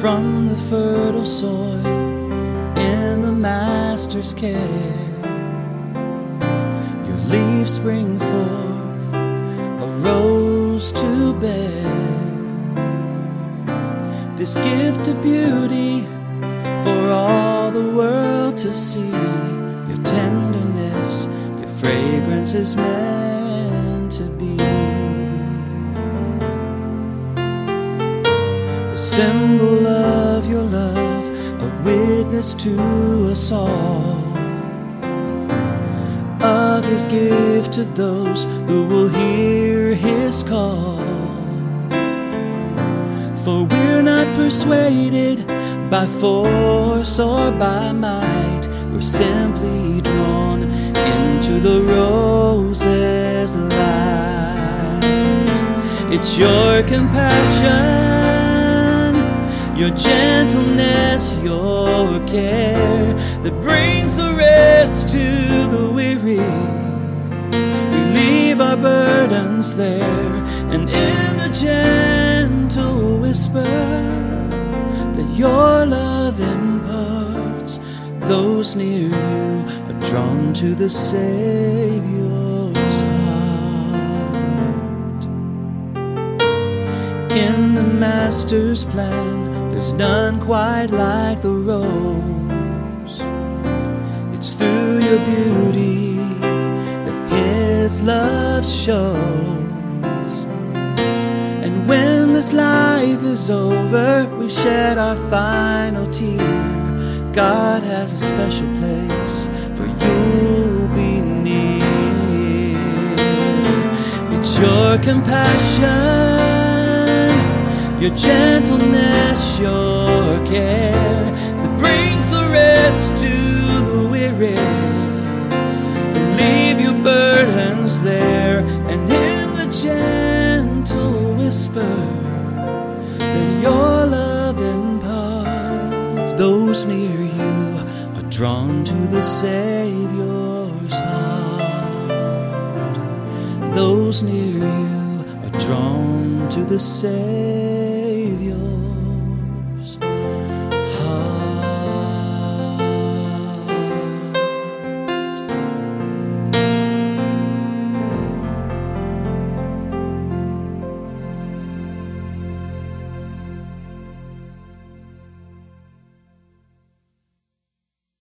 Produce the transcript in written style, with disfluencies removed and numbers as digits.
from the fertile soil in the Master's care. Your leaves spring forth, a rose to bear, this gift of beauty for all the world to see. Your tenderness, your fragrance is meant to be the symbol of your love, a witness to us all of His gift to those who will hear His call. For we're not persuaded by force or by might, we're simply drawn into the rose's light. It's your compassion, your gentleness, your care that brings the rest to the weary. We leave our burdens there, and in the gentle whisper that your love imparts, those near you are drawn to the Savior's heart. In the Master's plan, there's none quite like the rose. It's through your beauty that His love shows. And when this life is over, we've shed our final tear, God has a special place for you'll be near. It's your compassion, your gentleness, your care that brings the rest to the weary. And leave your burdens there, and in the gentle whisper that your love imparts, those near you are drawn to the Savior's heart. Those near you are drawn to the Savior's